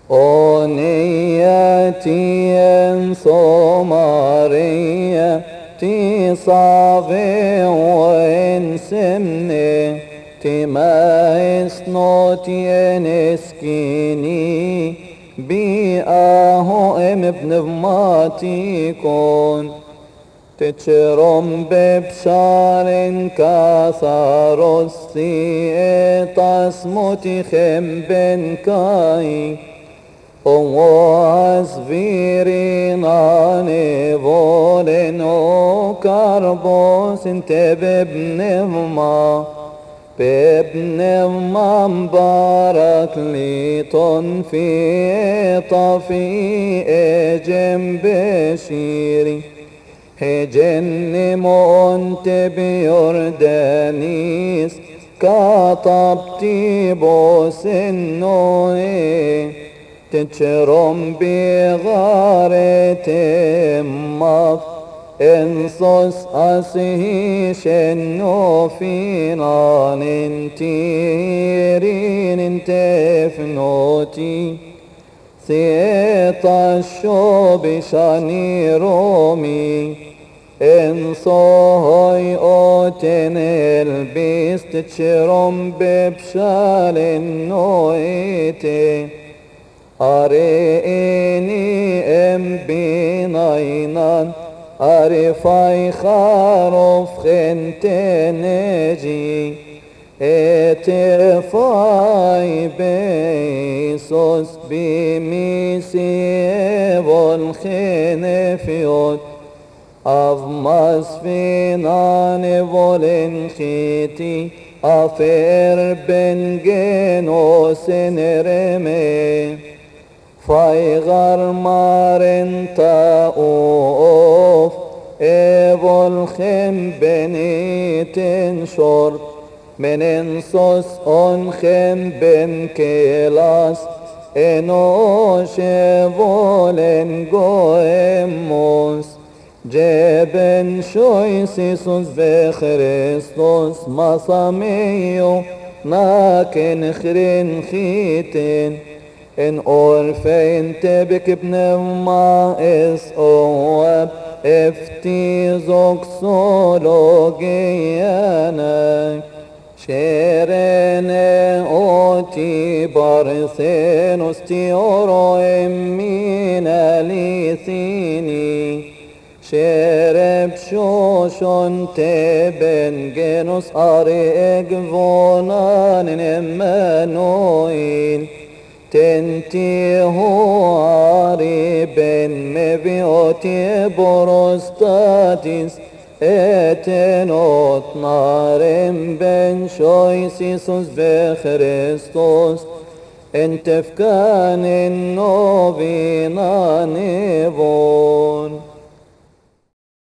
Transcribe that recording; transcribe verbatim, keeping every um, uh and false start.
أونيتي صومارية تي صافي وإن سمني تي ما إسنوتي نسكيني بيآهو ام ابن بماتي كون تتشرم ببشار كاثار السيئة تصمتي خم بن كاي واسفيرين عني فولن وكربوس انت بابن ما بابن ما مبارك لي في طفي جنب شيري هجن مونت بيوردانيس كطبتي بوس النوي تتشرم بغارة مف انصص أسهي شنو فينا ننتيرين انتفنوتي سيطة الشوب شاني رومي انصوهي اوتن البيس تتشرم ببشال النويتي أريني ام بيناينان أرفاي خاروف خنتنجي اتفاي بيسوس بميسي والخنفيوت أفمس فينان والنخيتي أفير بنجنوس نرمي فايغر مارن تاوف ايبول خم بنيتن شرب من انصص ان خم بن كيلاس انو شبولن جويموس جبن شويسيسوس بخريستوس مصاميو ناكن خرين خيتين ان اورفين تبك ابن ما اس اواب افتي زوك سولوجيانا شيرين اوتي بارثينوس تيورو امين اليثيني شرب شوشون تبن جنوس اريق فونان امانويل تنتي هواري بن مبيوتي بروستاتيس اتنوت نارم بن شويسيسوس بخريستوس انت فكان النوبينا نيفو